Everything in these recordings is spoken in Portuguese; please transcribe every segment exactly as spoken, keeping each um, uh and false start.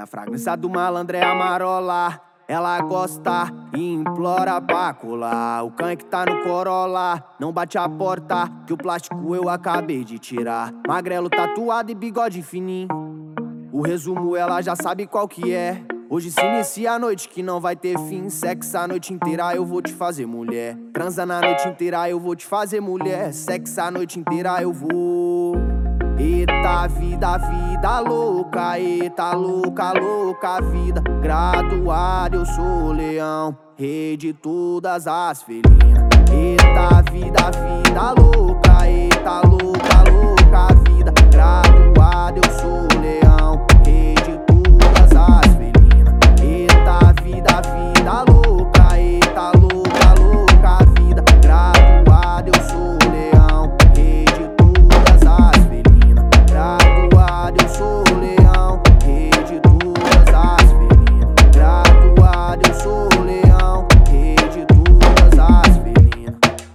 a fragrância do malandro é a marola. Ela gosta e implora pra colar. O can que tá no Corolla não bate a porta, que o plástico eu acabei de tirar. Magrelo tatuado e bigode fininho, o resumo ela já sabe qual que é. Hoje se inicia a noite que não vai ter fim. Sexo a noite inteira eu vou te fazer mulher. Transa na noite inteira eu vou te fazer mulher. Sexo a noite inteira eu vou. Eita vida, vida louca. Eita louca, louca vida. Graduado eu sou leão, rei de todas as felinas. Eita vida, vida louca. Eita louca, louca vida. Graduado eu sou leão, rei de todas as felinas. Eita vida, vida louca. Eita louca, louca vida. Graduado eu sou leão, rei de todas as felinas. Graduado eu sou leão, rei de todas as felinas. Graduado eu sou leão, rei de todas as felinas.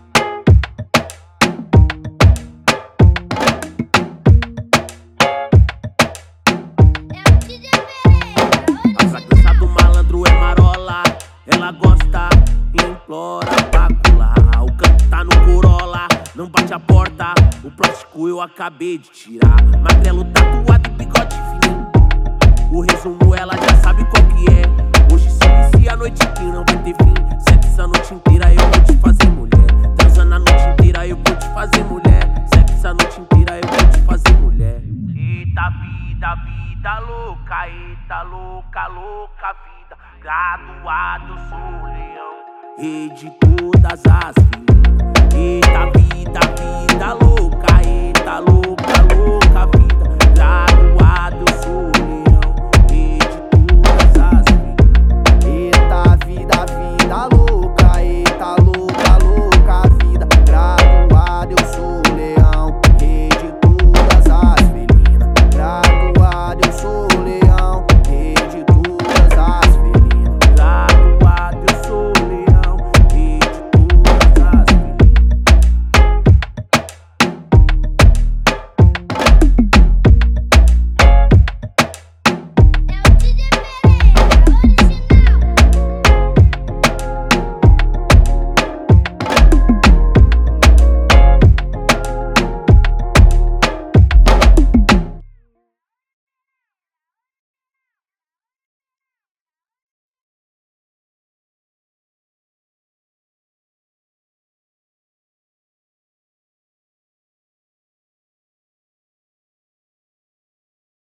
A fragrância do malandro é marola. Ela gosta e implora pra colar. O canto tá no Corolla, não bate a porta, o plástico eu acabei de tirar. Magrelo tatuado e bigode fininho, o resumo ela já sabe qual que é. Hoje se inicia a noite que não vai ter fim. Sexo a noite inteira eu vou te fazer mulher. Transando a noite inteira eu vou te fazer mulher. Sexo a noite inteira eu vou te fazer mulher. Eita vida, vida louca. Eita louca, louca vida. Graduado eu sou leão, rei de todas as felinas. Eita vida, vida louca.